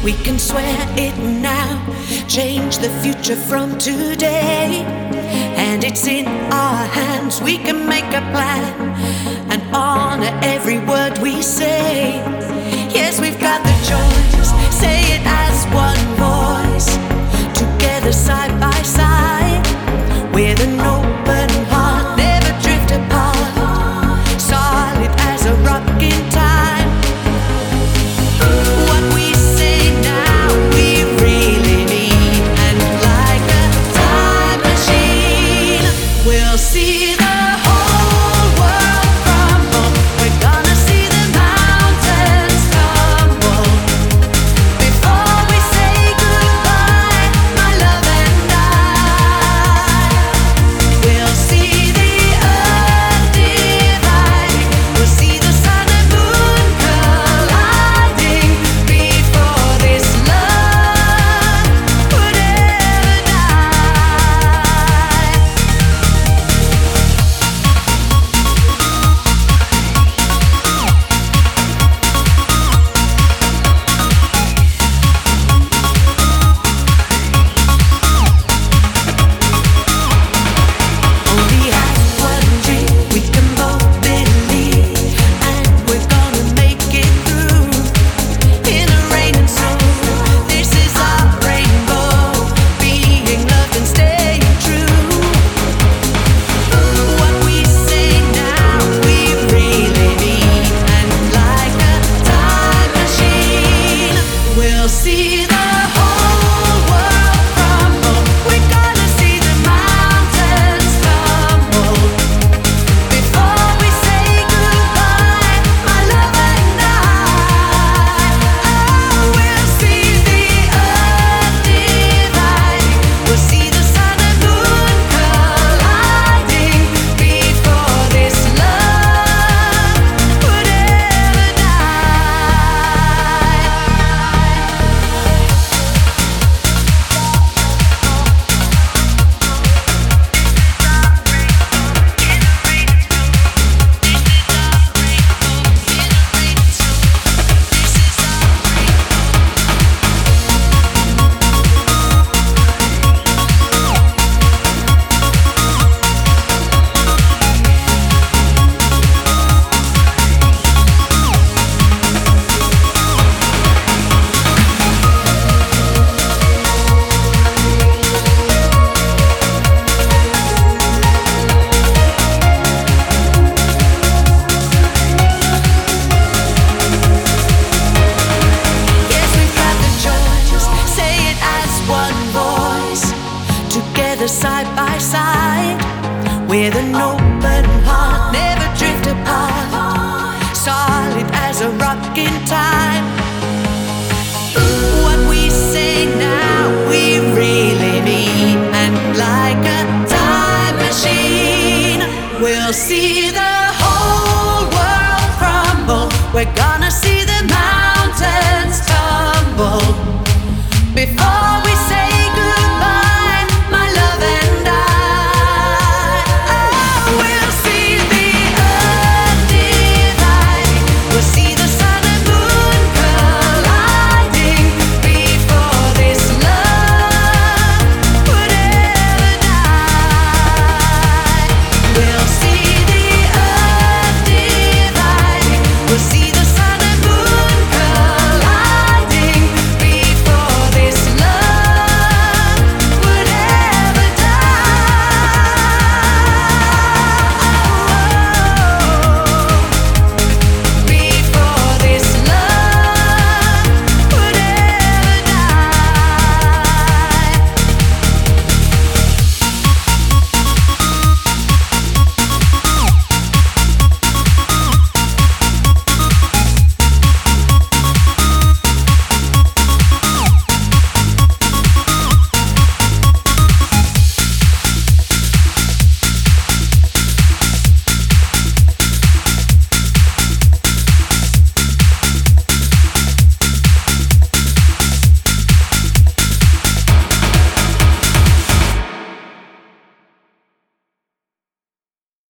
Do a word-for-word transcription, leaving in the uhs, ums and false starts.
We can swear it now, change the future from today. And it's in our hands, we can make a plan and honor every word we say. Yes, we've got the choice, say it as one voice, together side by side, with an open heart, never drift apart, solid as a rock in time. What we say now, we really mean, and like a time machine, we'll see the whole world crumble. We're gonna see the mountains tumble before we say goodbye, my love and I. We'll see the earth dividing, we'll see the sun and moon colliding before this love would ever die. Only have one dream, we can both believe, and we're gonna make it through. In the rain and snow, this is our rainbow, being loved and staying true. What we say now, we really mean, and like a time machine, we'll see the whole world crumble. We're gonna see the mountains tumble before we say goodbye, my love and I. Oh, we'll see the earth dividing, we'll see the sun and moon colliding before this love would ever die. Yes, we've got the choice, say it as one voice, together side by side, with an open heart, never drift apart, solid as a rock in time. What we say now, we really mean, and like a time machine, we'll see the whole world crumble. We're gonna see the mountains tumble